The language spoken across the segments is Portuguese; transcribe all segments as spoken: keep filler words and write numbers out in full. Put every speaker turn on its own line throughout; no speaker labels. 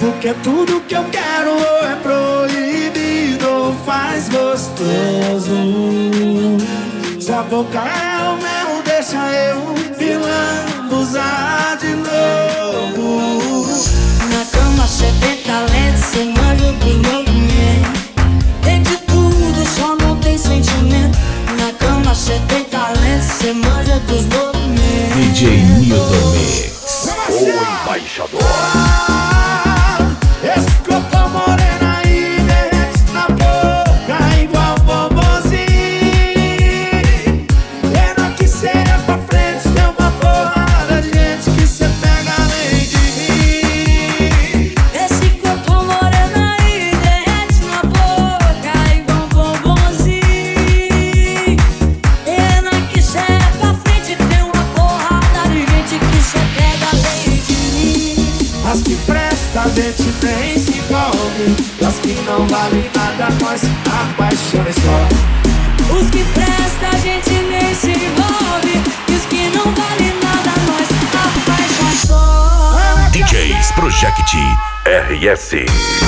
Porque tudo que eu quero ou é proibido ou faz gostoso. Se a boca é o mel, deixa eu vilão usar de novo.
Na cama cê tem talento, cê manja dos movimentos. Tem de tudo, só não tem sentimento. Na cama cê tem talento, cê manja dos movimentos.
D J Nilton Mix,
o embaixador.
Esse corpo morena aí derrete na boca igual bombonzinho. Pena que cê é pra frente, tem uma porrada de gente que cê pega além de mim.
Esse corpo morena aí derrete na boca igual bombonzinho. Pena que cê é pra frente, tem uma porrada de gente que cê pega além de mim.
As que presta a gente nem se envolve, e as que não valem nada nós apaixona só.
Os que prestam a gente nem se envolve, e os que não valem nada nós apaixona só.
D Js Project R S.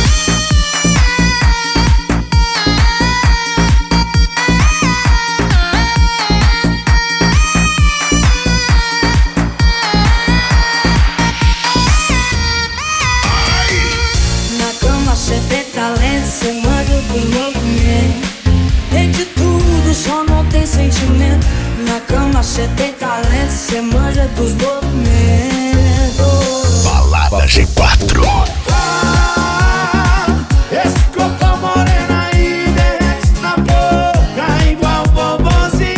Cê tem talento, cê manja dos movimentos. Tem de tudo, só não tem sentimento. Na cama cê tem talento, cê manja dos movimentos.
Balada G quatro.
Esse corpo morena aí derrete na boca igual bombonzinho.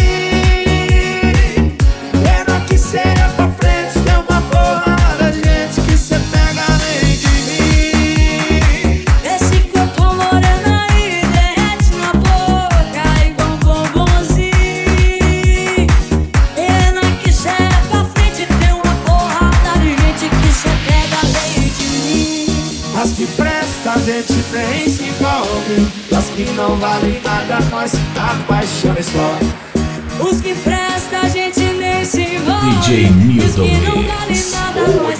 Pena que cê é pra frente, tem uma porrada de gente que cê pega além de mim.
Esse corpo morena aí derrete na boca igual bombonzinho. Pena que cê é pra frente, tem uma porrada de gente que cê pega além de mim.
As que presta a gente nem se envolve, as que não valem nada nós apaixona só.
Os que prestam a gente nem se envolve,
D J
e os
Nilton
que não valem
Mix.
nada